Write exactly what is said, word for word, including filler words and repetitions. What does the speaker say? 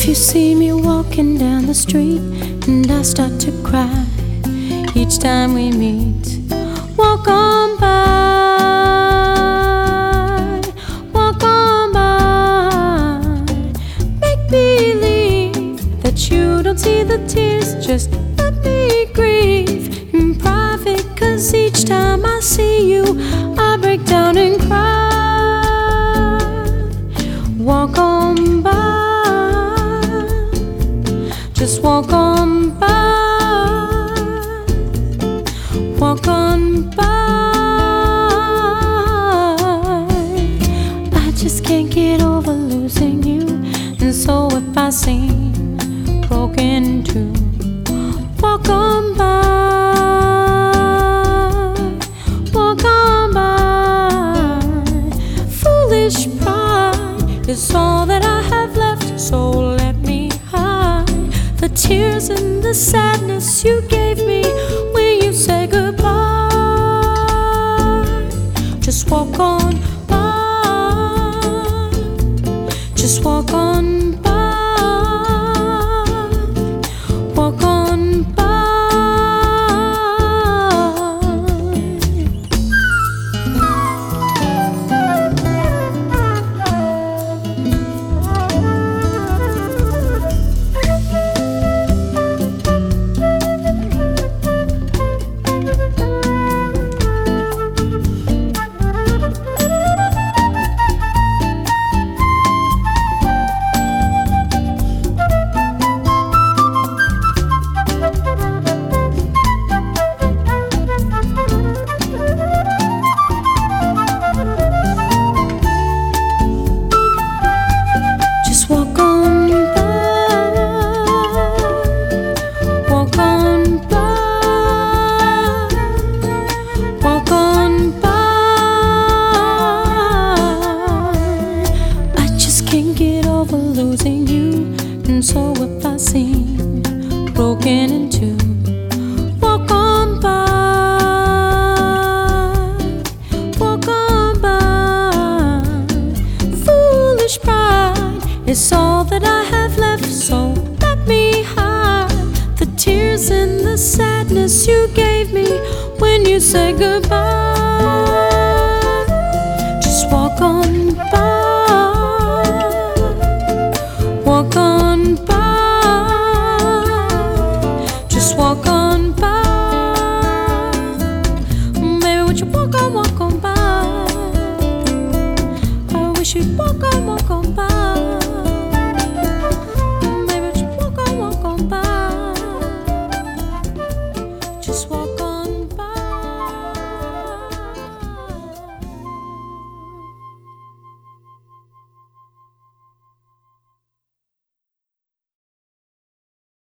You see me walking down the street and I start to cry each time we meet. Walk on by, walk on by. Make believe that you don't see the tears. Just let me grieve in private, 'cause each time I see you I break down and cry. Walk on by, just walk on by, walk on by. I just can't get over losing you, and so if I seem broken in two, walk on by, walk on by. Foolish pride is all that I have left, so let me hide the tears and the sadness you gave me when you said goodbye. Just walk on by, just walk on by, walk on by. Walk on by, walk on by, walk on by. I just can't get over losing you, and so if I seem broken in two, walk on by, walk on by. Foolish pride, it's all that I have left, so let me hide the tears and the sadness you gave me when you said goodbye. Just walk on by, walk on by, just walk on by. Maybe would you walk on, walk on by? I wish you'd walk on, walk on by.